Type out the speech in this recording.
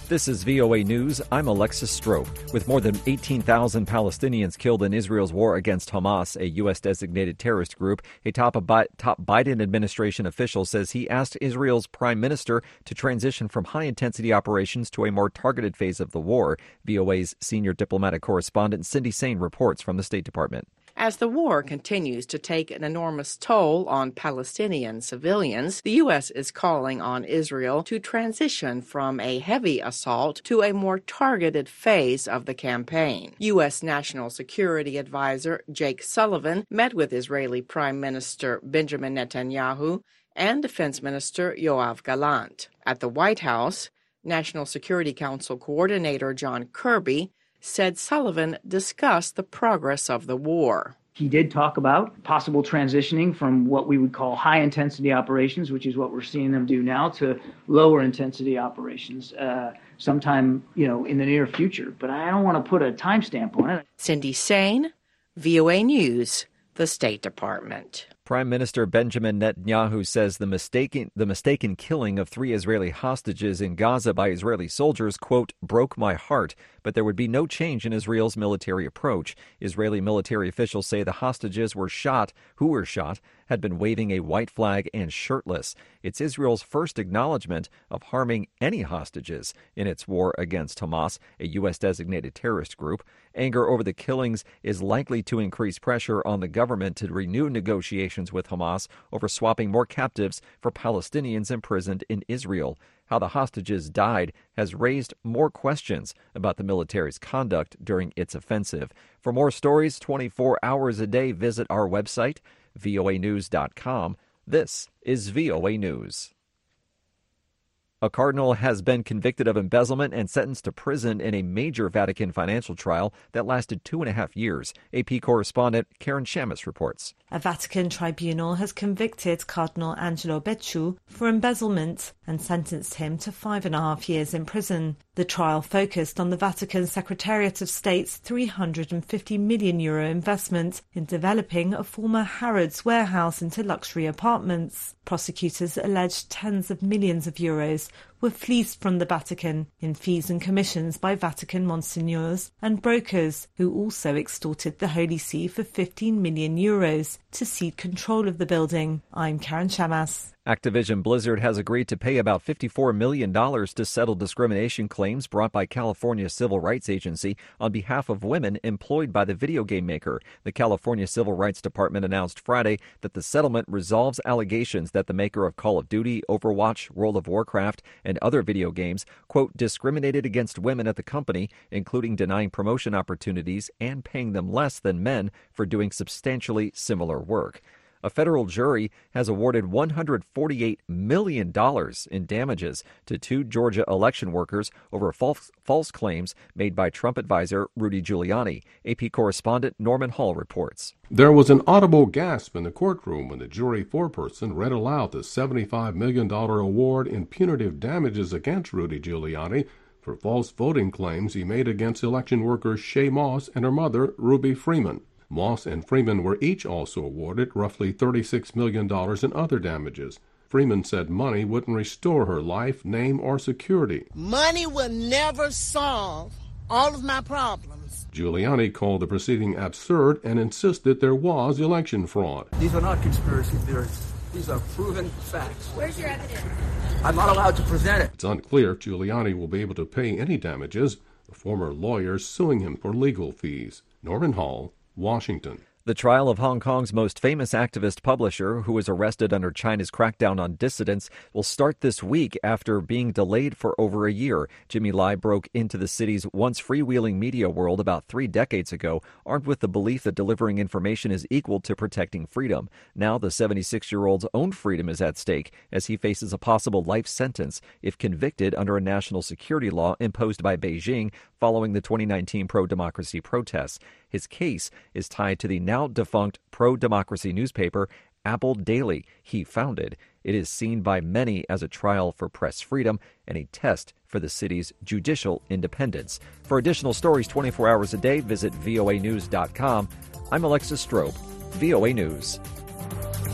This is VOA News. I'm Alexis Strope. With more than 18,000 Palestinians killed in Israel's war against Hamas, a U.S.-designated terrorist group, a top Biden administration official says he asked Israel's prime minister to transition from high-intensity operations to a more targeted phase of the war. VOA's senior diplomatic correspondent Cindy Saine reports from the State Department. As the war continues to take an enormous toll on Palestinian civilians, the U.S. is calling on Israel to transition from a heavy assault to a more targeted phase of the campaign. U.S. National Security Advisor Jake Sullivan met with Israeli Prime Minister Benjamin Netanyahu and Defense Minister Yoav Gallant. At the White House, National Security Council Coordinator John Kirby said Sullivan discussed the progress of the war. He did talk about possible transitioning from what we would call high-intensity operations, which is what we're seeing them do now, to lower-intensity operations sometime, in the near future. But I don't want to put a timestamp on it. Cindy Saine, VOA News, the State Department. Prime Minister Benjamin Netanyahu says the mistaken killing of 3 Israeli hostages in Gaza by Israeli soldiers, quote, broke my heart, but there would be no change in Israel's military approach. Israeli military officials say the hostages who were shot, had been waving a white flag and shirtless. It's Israel's first acknowledgement of harming any hostages in its war against Hamas, a U.S.-designated terrorist group. Anger over the killings is likely to increase pressure on the government to renew negotiations with Hamas over swapping more captives for Palestinians imprisoned in Israel. How the hostages died has raised more questions about the military's conduct during its offensive. For more stories 24 hours a day, visit our website, voanews.com. This is VOA News. A cardinal has been convicted of embezzlement and sentenced to prison in a major Vatican financial trial that lasted 2.5 years. AP correspondent Karen Shamus reports. A Vatican tribunal has convicted Cardinal Angelo Becciu for embezzlement and sentenced him to 5.5 years in prison. The trial focused on the Vatican Secretariat of State's €350 million investment in developing a former Harrods warehouse into luxury apartments. Prosecutors alleged tens of millions of euros were fleeced from the Vatican in fees and commissions by Vatican monsignors and brokers, who also extorted the Holy See for €15 million to cede control of the building. I'm Karen Shamas. Activision Blizzard has agreed to pay about $54 million to settle discrimination claims brought by California Civil Rights Agency on behalf of women employed by the video game maker. The California Civil Rights Department announced Friday that the settlement resolves allegations that the maker of Call of Duty, Overwatch, World of Warcraft, and other video games, quote, discriminated against women at the company, including denying promotion opportunities and paying them less than men for doing substantially similar work. A federal jury has awarded $148 million in damages to 2 Georgia election workers over false claims made by Trump advisor Rudy Giuliani. AP correspondent Norman Hall reports. There was an audible gasp in the courtroom when the jury foreperson read aloud the $75 million award in punitive damages against Rudy Giuliani for false voting claims he made against election workers Shaye Moss and her mother, Ruby Freeman. Moss and Freeman were each also awarded roughly $36 million in other damages. Freeman said money wouldn't restore her life, name, or security. Money will never solve all of my problems. Giuliani called the proceeding absurd and insisted there was election fraud. These are not conspiracy theories. These are proven facts. Where's your evidence? I'm not allowed to present it. It's unclear if Giuliani will be able to pay any damages. The former lawyers suing him for legal fees. Norman Hall, Washington. The trial of Hong Kong's most famous activist publisher, who was arrested under China's crackdown on dissidents, will start this week after being delayed for over a year. Jimmy Lai broke into the city's once freewheeling media world about 3 decades ago, armed with the belief that delivering information is equal to protecting freedom. Now the 76-year-old's own freedom is at stake as he faces a possible life sentence if convicted under a national security law imposed by Beijing following the 2019 pro-democracy protests. His case is tied to the now-defunct pro-democracy newspaper Apple Daily he founded. It is seen by many as a trial for press freedom and a test for the city's judicial independence. For additional stories 24 hours a day, visit voanews.com. I'm Alexis Strope, VOA News.